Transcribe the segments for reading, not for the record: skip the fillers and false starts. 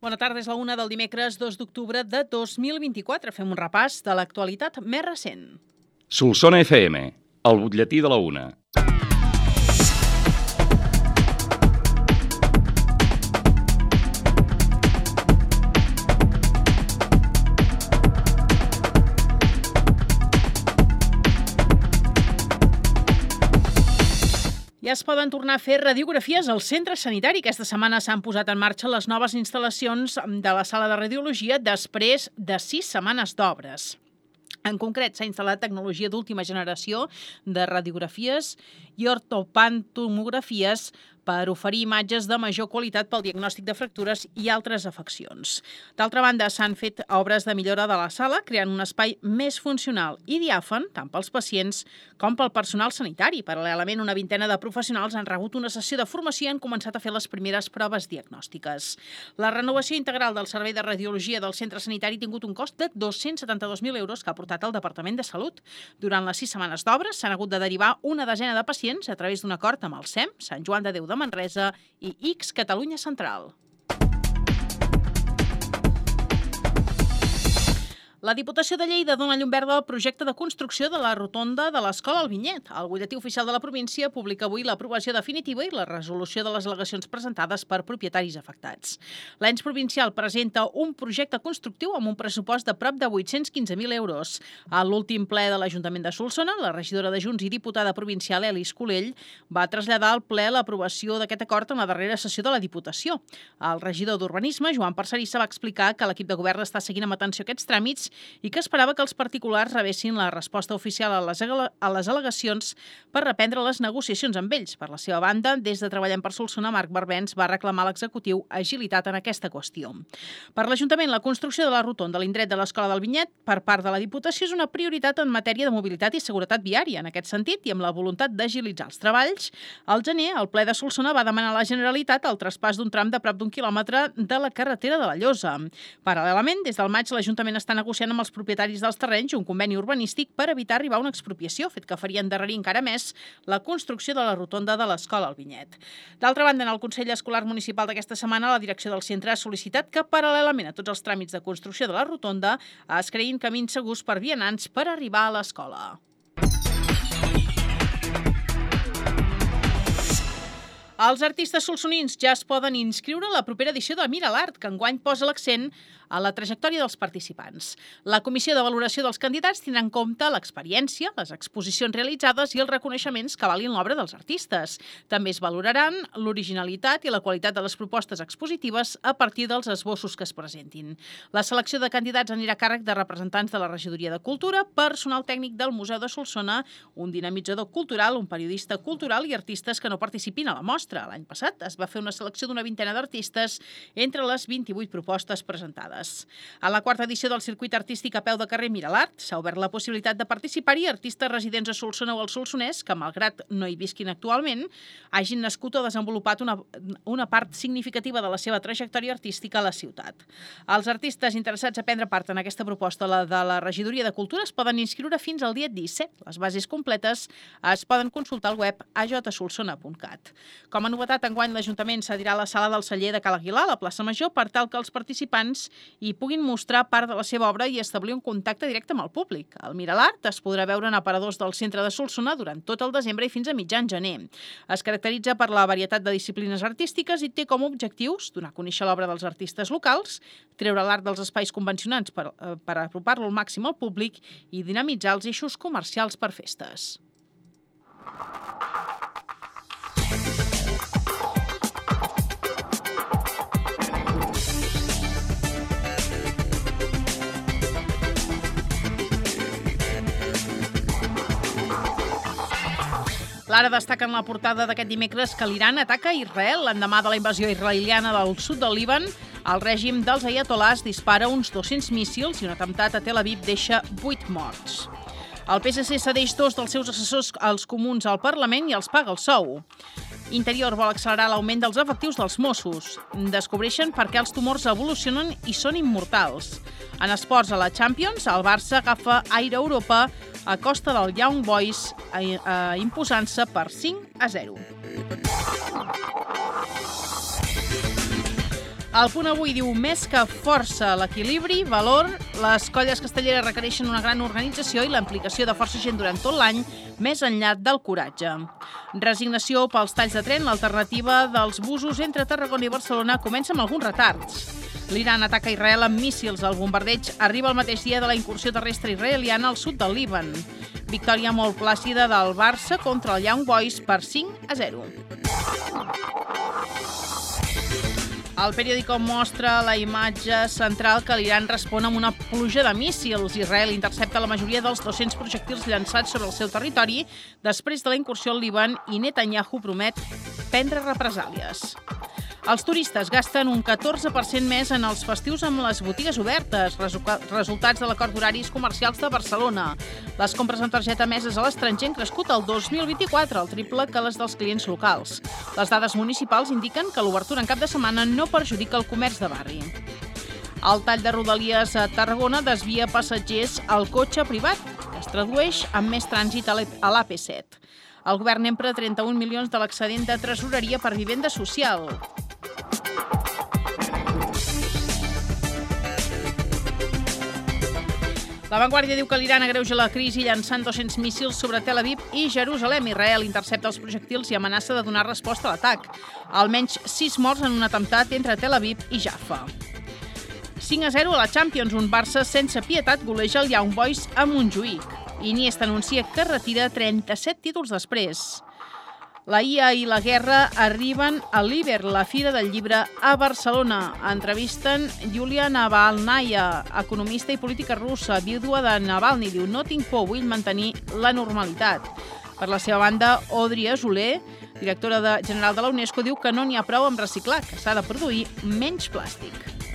Bona tarda, és la 1 del dimecres 2 d'octubre de 2024. Fem un repàs de l'actualitat més recent. Solsona FM, el butlletí de la 1. Ja es poden tornar a fer radiografies al centre sanitari. Aquesta setmana s'han posat en marxa les noves instal·lacions de la sala de radiologia després de 6 setmanes d'obres. En concret, s'ha instal·lat tecnologia d'última generació de radiografies i ortopantomografies per oferir imatges de major qualitat pel diagnòstic de fractures i altres afeccions. D'altra banda, s'han fet obres de millora de la sala, creant un espai més funcional i diàfan, tant pels pacients com pel personal sanitari. Paral·lelament, una vintena de professionals han rebut una sessió de formació i han començat a fer les primeres proves diagnòstiques. La renovació integral del servei de radiologia del centre sanitari ha tingut un cost de 272.000 euros que ha portat el Departament de Salut. Durant les 6 setmanes d'obres s'han hagut de derivar una desena de pacients a través d'un acord amb el SEM, Sant Joan de Déu de Manresa i X Catalunya Central. La Diputació de Lleida dona llum verda al projecte de construcció de la rotonda de l'Escola al Vinyet. El butlletí oficial de la província publica avui l'aprovació definitiva i la resolució de les al·legacions presentades per propietaris afectats. L'ens provincial presenta un projecte constructiu amb un pressupost de prop de 815.000 euros. A l'últim ple de l'Ajuntament de Solsona, la regidora de Junts i diputada provincial Elis Colell va traslladar al ple l'aprovació d'aquest acord en la darrera sessió de la Diputació. El regidor d'Urbanisme, Joan Parcerissa, va explicar que l'equip de govern està seguint amb atenció aquests tràmits i que esperava que els particulars rebessin la resposta oficial a les al·legacions per reprendre les negociacions amb ells. Per la seva banda, des de Treballem per Solsona, Marc Barbens va reclamar a l'executiu agilitat en aquesta qüestió. Per l'Ajuntament, la construcció de la rotonda a l'indret de l'Escola del Vinyet per part de la Diputació és una prioritat en matèria de mobilitat i seguretat viària. En aquest sentit, i amb la voluntat d'agilitzar els treballs, al gener, el ple de Solsona va demanar a la Generalitat el traspàs d'un tram de prop d'1 quilòmetre de la carretera de la Llosa. Paral·lelament, des del maig, l'Ajuntament està negociant amb els propietaris dels terrenys un conveni urbanístic per evitar arribar a una expropiació, fet que faria endarrerir encara més la construcció de la rotonda de l'Escola al Vinyet. D'altra banda, en el Consell Escolar Municipal d'aquesta setmana, la direcció del centre ha sol·licitat que, paral·lelament a tots els tràmits de construcció de la rotonda, es creïn camins segurs per vianants per arribar a l'escola. Els artistes solsonins ja es poden inscriure a la propera edició de Mira l'Art, que enguany posa l'accent a la trajectòria dels participants. La comissió de valoració dels candidats tindrà en compte l'experiència, les exposicions realitzades i els reconeixements que valin l'obra dels artistes. També es valoraran l'originalitat i la qualitat de les propostes expositives a partir dels esbossos que es presentin. La selecció de candidats anirà a càrrec de representants de la Regidoria de Cultura, personal tècnic del Museu de Solsona, un dinamitzador cultural, un periodista cultural i artistes que no participin a la mostra. L'any passat es va fer una selecció d'una vintena d'artistes entre les 28 propostes presentades. A la quarta edició del circuit artístic a peu de carrer Mira l'Art s'ha obert la possibilitat de participar-hi artistes residents a Solsona o al Solsonès que, malgrat no hi visquin actualment, hagin nascut o desenvolupat una part significativa de la seva trajectòria artística a la ciutat. Els artistes interessats a prendre part en aquesta proposta de la Regidoria de Cultura es poden inscriure fins al dia 17. Les bases completes es poden consultar al web ajsolsona.cat. Com a novetat, enguany l'Ajuntament cedirà la sala del celler de Cal Aguilar, a la plaça Major, per tal que els participants hi puguin mostrar part de la seva obra i establir un contacte directe amb el públic. El Mira l'Art es podrà veure en aparadors del centre de Solsona durant tot el desembre i fins a mitjan gener. Es caracteritza per la varietat de disciplines artístiques i té com a objectius donar a conèixer l'obra dels artistes locals, treure l'art dels espais convencionals per apropar-lo al màxim al públic i dinamitzar els eixos comercials per festes. L'Ara destaca en la portada d'aquest dimecres que l'Iran ataca Israel l'endemà de la invasió israeliana del sud del Líban. El règim dels aiatolars dispara uns 200 míssils i un atemptat a Tel Aviv deixa 8 morts. El PSC cedeix 2 dels seus assessors als comuns al Parlament i els paga el sou. Interior vol accelerar l'augment dels efectius dels Mossos. Descobreixen per què els tumors evolucionen i són immortals. En esports, a la Champions, el Barça agafa aire a Europa a costa del Young Boys, imposant-se per 5-0. El Punt Avui diu més que força, l'equilibri, valor, les colles castelleres requereixen una gran organització i la implicació de força gent durant tot l'any, més enllà del coratge. Resignació pels talls de tren, l'alternativa dels busos entre Tarragona i Barcelona comença amb alguns retards. L'Iran ataca Israel amb míssils. El bombardeig arriba el mateix dia de la incursió terrestre israeliana al sud del Líban. Victòria molt plàcida del Barça contra el Young Boys per 5-0. El periòdico mostra la imatge central que l'Iran respon amb una pluja de míssils. Israel intercepta la majoria dels 200 projectils llançats sobre el seu territori després de la incursió al Líban i Netanyahu promet prendre represàlies. Els turistes gasten un 14% més en els festius amb les botigues obertes, resultats de l'acord d'horaris comercials de Barcelona. Les compres amb targeta meses a l'estranger han crescut el 2024, el triple que les dels clients locals. Les dades municipals indiquen que l'obertura en cap de setmana no perjudica el comerç de barri. El tall de Rodalies a Tarragona desvia passatgers al cotxe privat, que es tradueix en més trànsit a l'AP7. El govern empra 31 milions de l'excedent de tresoreria per vivenda social. La Vanguardia diu que l'Iran agreuja la crisi llançant 200 míssils sobre Tel Aviv i Jerusalem. Israel intercepta els projectils i amenaça de donar resposta a l'atac. Almenys 6 morts en un atemptat entre Tel Aviv i Jaffa. 5-0 a la Champions. Un Barça sense pietat goleja el Young Boys a Montjuïc. Iniesta anuncia que retira 37 títols després. La IA i la guerra arriben a l'Iber, la Fira del Llibre a Barcelona. Entrevisten Yulia Navalnaya, economista i política russa, vídua de Navalny. Diu, no tinc por, vull mantenir la normalitat. Per la seva banda, Audrey Azoulay, directora general de la UNESCO, diu que no n'hi ha prou amb reciclar, que s'ha de produir menys plàstic.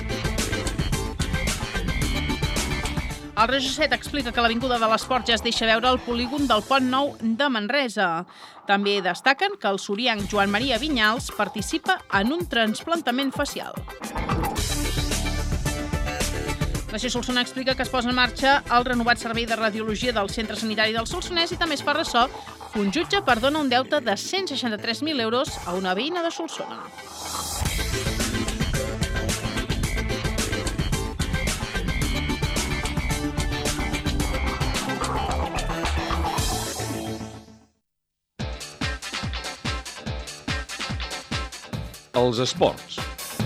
El Regió 7 explica que l'Avinguda de l'Esport ja es deixa veure al polígon del Pont Nou de Manresa. També destaquen que el sorianc Joan Maria Vinyals participa en un trasplantament facial. Nació Solsona explica que es posa en marxa el renovat servei de radiologia del Centre Sanitari del Solsonès i també es fa ressò que un jutge perdona un deute de 163.000 euros a una veïna de Solsona. Els esports.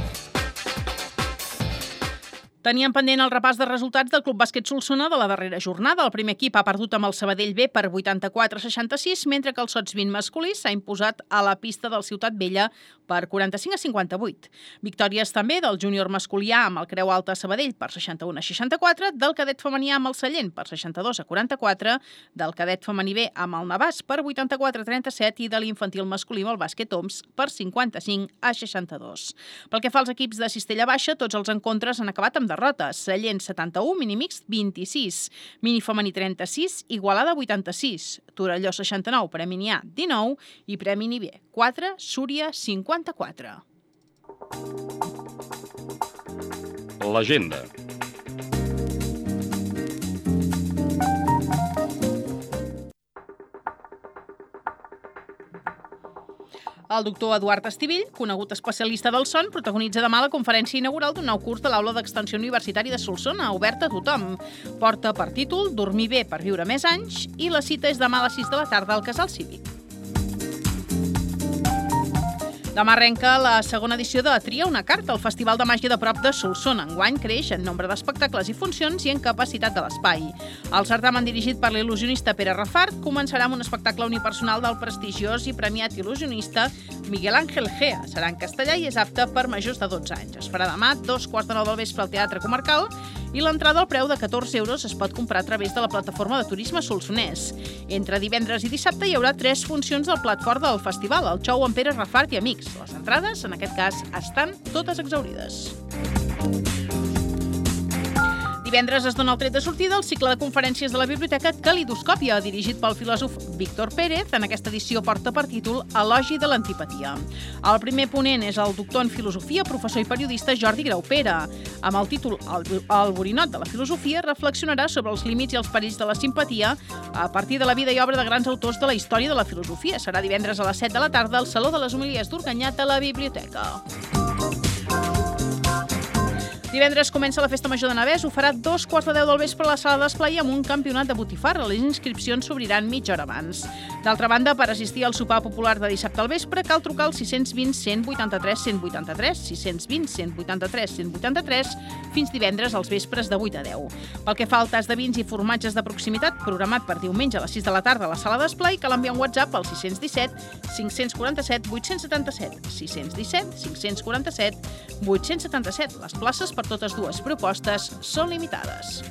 Tenien pendent el repàs de resultats del Club Bàsquet Solsona de la darrera jornada. El primer equip ha perdut amb el Sabadell B per 84-66, mentre que el Sots 20 masculí s'ha imposat a la pista del Ciutat Vella per 45-58. Victòries també del júnior masculí A amb el Creu Alta Sabadell per 61-64, del cadet femení A amb el Sallent per 62-44, del cadet femení B amb el Navàs per 84-37 i de l'infantil masculí amb el Bàsquet Oms per 55-62. Pel que fa als equips de Cistella Baixa, tots els encontres han acabat amb derrotes. Sallent 71, Minimix 26, Minifemení 36, Igualada 86, Torelló 69, Premi Nià 19 i Premi Nivé 4, Súria 54. L'agenda. El doctor Eduard Estivill, conegut especialista del son, protagonitza demà la conferència inaugural d'un nou curs de l'Aula d'Extensió Universitària de Solsona, oberta a tothom. Porta per títol Dormir bé per viure més anys i la cita és demà a les 6 de la tarda al Casal Cívic. Demà arrenca la segona edició de Tria una carta, el Festival de Màgia de Prop de Solsona. Enguany creix en nombre d'espectacles i funcions i en capacitat de l'espai. El certamen dirigit per l'il·lusionista Pere Rafart començarà amb un espectacle unipersonal del prestigiós i premiat il·lusionista Miguel Ángel Gea. Serà en castellà i és apte per majors de 12 anys. Es farà demà 2:15 del vespre al Teatre Comarcal i l'entrada al preu de 14 euros es pot comprar a través de la plataforma de turisme Solsonès. Entre divendres i dissabte hi haurà 3 funcions del plat fort del festival, el xou amb Pere Rafart i amics. Les entrades, en aquest cas, estan totes exaurides. Divendres es dona el tret de sortida al cicle de conferències de la Biblioteca Calidoscòpia, dirigit pel filòsof Víctor Pérez. En aquesta edició porta per títol Elogi de l'antipatia. El primer ponent és el doctor en filosofia, professor i periodista Jordi Graupera. Amb el títol El borinot de la filosofia reflexionarà sobre els límits i els perills de la simpatia a partir de la vida i obra de grans autors de la història de la filosofia. Serà divendres a les 7 de la tarda al Saló de les Homilies d'Organyà de la Biblioteca. Divendres comença la Festa Major de Navès, ho farà 2:15 del vespre a la sala d'esplai amb un campionat de botifarra. Les inscripcions s'obriran mitja hora abans. D'altra banda, per assistir al sopar popular de dissabte al vespre cal trucar al 620 183 183, 620 183 183, fins divendres als vespres de 8 a 10. Pel que fa al tas de vins i formatges de proximitat, programat per diumenge a les 6 de la tarda a la sala d'esplai, cal enviar un WhatsApp al 617 547 877, 617 547 877. Les places per totes dues propostes són limitades.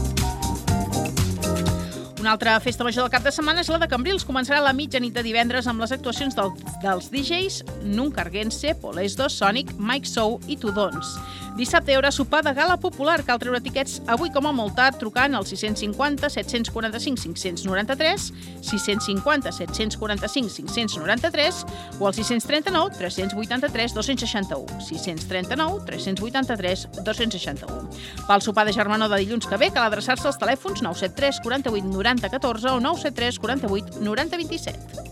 Una altra festa major del cap de setmana és la de Cambrils. Començarà a la mitjanit de divendres amb les actuacions dels DJs Nuncarguense, Polesto, Sonic, Mike Sow i Tudons. Dissabte hi haurà sopar de gala popular. Cal treure tiquets avui com a molt tard trucant al 650 745 593, 650 745 593 o al 639 383 261, 639 383 261. Pel sopar de germanor de dilluns que ve cal adreçar-se als telèfons 973 48 90 14 o 973 48 90 27.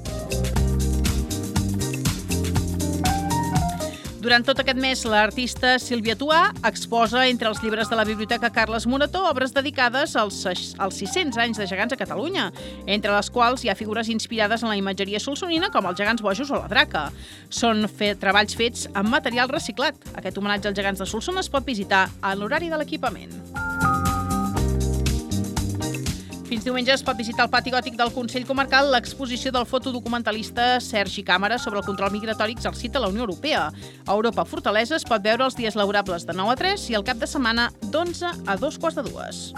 Durant tot aquest mes, l'artista Sílvia Tuà exposa entre els llibres de la Biblioteca Carles Morató obres dedicades als 600 anys de gegants a Catalunya, entre les quals hi ha figures inspirades en la imatgeria solsonina com els gegants bojos o la draca. Són treballs fets amb material reciclat. Aquest homenatge als gegants de Solsona es pot visitar a l'horari de l'equipament. Fins diumenge es pot visitar al pati gòtic del Consell Comarcal l'exposició del fotodocumentalista Sergi Càmera sobre el control migratori exercit a la Unió Europea. A Europa Fortalesa es pot veure els dies laborables de 9 a 3 i el cap de setmana d'11 a 2:15.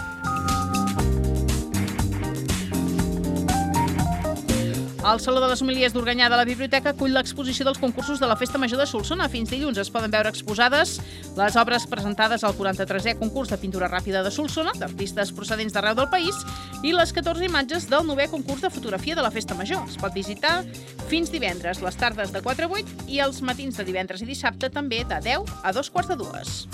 El Saló de les Homilies d'Organyà de la Biblioteca acull l'exposició dels concursos de la Festa Major de Solsona. Fins dilluns es poden veure exposades les obres presentades al 43è concurs de pintura ràpida de Solsona, d'artistes procedents d'arreu del país, i les 14 imatges del 9è concurs de fotografia de la Festa Major. Es pot visitar fins divendres, les tardes de 4 a 8 i els matins de divendres i dissabte també de 10 a 2:15.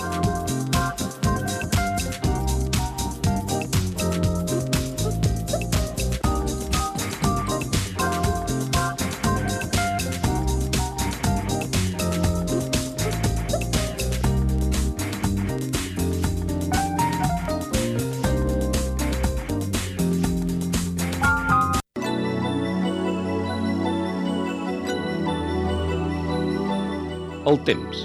El temps.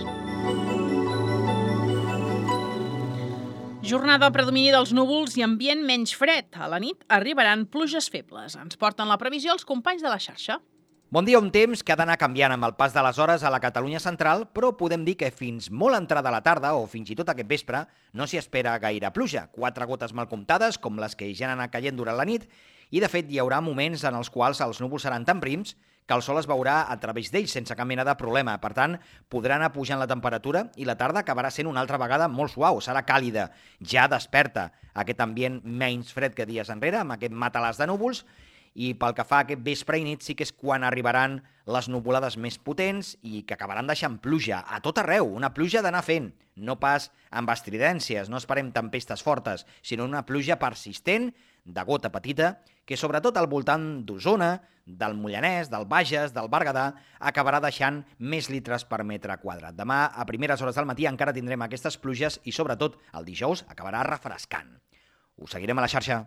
Jornada a predomini dels núvols i ambient menys fred. A la nit arribaran pluges febles. Ens porten la previsió els companys de la xarxa. Bon dia, un temps que ha d'anar canviant amb el pas de les hores a la Catalunya central, però podem dir que fins molt entrada a la tarda o fins i tot aquest vespre no s'hi espera gaire pluja. 4 gotes mal comptades, com les que ja han anat caient durant la nit, i de fet hi haurà moments en els quals els núvols seran tan prims que el sol es veurà a través d'ells sense cap mena de problema. Per tant, podrà anar pujant la temperatura i la tarda acabarà sent una altra vegada molt suau, serà càlida. Ja desperta aquest ambient menys fred que dies enrere, amb aquest matalàs de núvols, i pel que fa a aquest vespre i nit sí que és quan arribaran les nuvolades més potents i que acabaran deixant pluja a tot arreu, una pluja d'anar fent, no pas amb estridències, no esperem tempestes fortes, sinó una pluja persistent, de gota petita, que sobretot al voltant d'Osona, del Mollanès, del Bages, del Berguedà, acabarà deixant més litres per metre quadrat. Demà, a primeres hores del matí, encara tindrem aquestes pluges i, sobretot, el dijous acabarà refrescant. Us seguirem a la xarxa.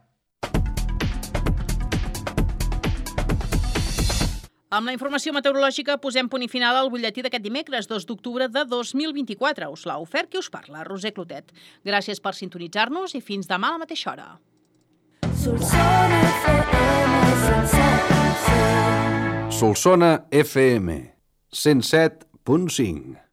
Amb la informació meteorològica posem punt i final al butlletí d'aquest dimecres, 2 d'octubre de 2024. Us l'ha ofert qui us parla, Roser Clotet. Gràcies per sintonitzar-nos i fins demà a la mateixa hora. Solsona FM 107.5.